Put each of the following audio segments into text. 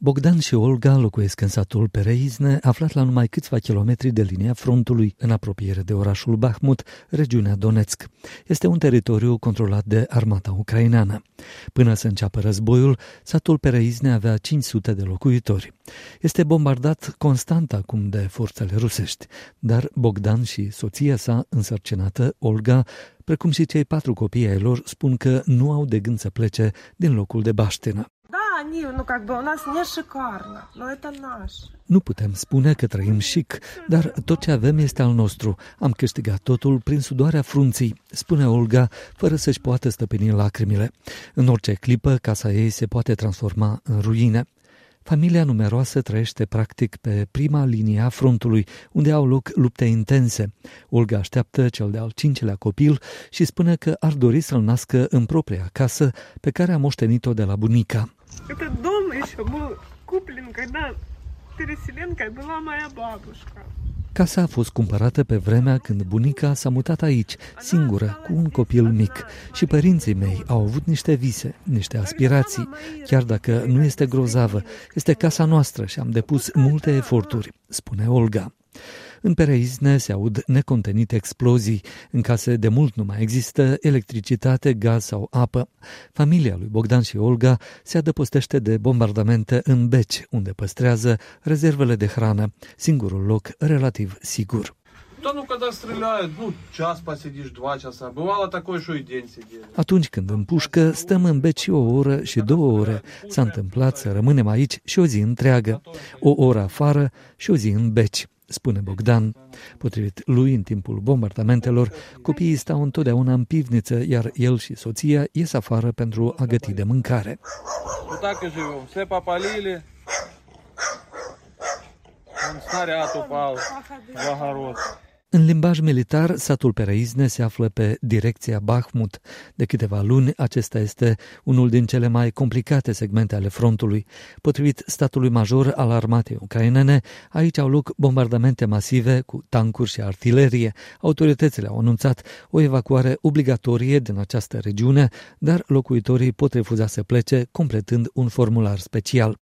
Bogdan și Olga locuiesc în satul Pereizne, aflat la numai câțiva kilometri de linia frontului, în apropiere de orașul Bahmut, regiunea Donetsk. Este un teritoriu controlat de armata ucraineană. Până să înceapă războiul, satul Pereizne avea 500 de locuitori. Este bombardat constant acum de forțele rusești, dar Bogdan și soția sa însărcinată, Olga, precum și cei 4 copii ai lor, spun că nu au de gând să plece din locul de baștină. Nu putem spune că trăim chic, dar tot ce avem este al nostru. Am câștigat totul prin sudoarea frunții, spune Olga, fără să-și poată stăpâni lacrimile. În orice clipă, casa ei se poate transforma în ruine. Familia numeroasă trăiește practic pe prima linie a frontului, unde au loc lupte intense. Olga așteaptă cel de-al 5-lea copil și spune că ar dori să-l nască în propria casă, pe care a moștenit-o de la bunica. Этот дом еще был куплен, когда Переселенкой была моя бабушка. Casa a fost cumpărată pe vremea când bunica s-a mutat aici, singură, cu un copil mic. Și părinții mei au avut niște vise, niște aspirații. Chiar dacă nu este grozavă, este casa noastră și am depus multe eforturi, spune Olga. În Pereizne se aud necontenite explozii. În case de mult nu mai există electricitate, gaz sau apă. Familia lui Bogdan și Olga se adăpostește de bombardamente în Beci, unde păstrează rezervele de hrană, singurul loc relativ sigur. Atunci când împușcă, stăm în Beci o oră și 2 ore. S-a întâmplat să rămânem aici și o zi întreagă, o oră afară și o zi în Beci, spune Bogdan. Potrivit lui, în timpul bombardamentelor, copiii stau întotdeauna în pivniță, iar el și soția ies afară pentru a găti de mâncare. În limbaj militar, satul Pereizne se află pe direcția Bahmut. De câteva luni, acesta este unul din cele mai complicate segmente ale frontului. Potrivit statului major al armatei ucrainene, aici au loc bombardamente masive cu tancuri și artilerie. Autoritățile au anunțat o evacuare obligatorie din această regiune, dar locuitorii pot refuza să plece, completând un formular special.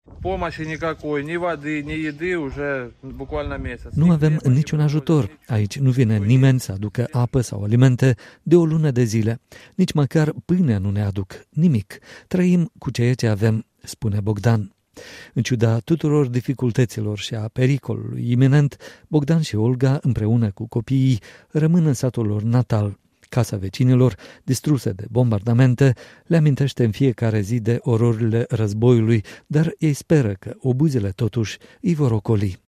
Nu avem niciun ajutor. Aici nu vine nimeni să aducă apă sau alimente de o lună de zile. Nici măcar pâine nu ne aduc. Nimic. Trăim cu ceea ce avem, spune Bogdan. În ciuda tuturor dificultăților și a pericolului iminent, Bogdan și Olga, împreună cu copiii, rămân în satul lor natal. Casa vecinilor, distrusă de bombardamente, le amintește în fiecare zi de ororile războiului, dar ei speră că obuzele totuși îi vor ocoli.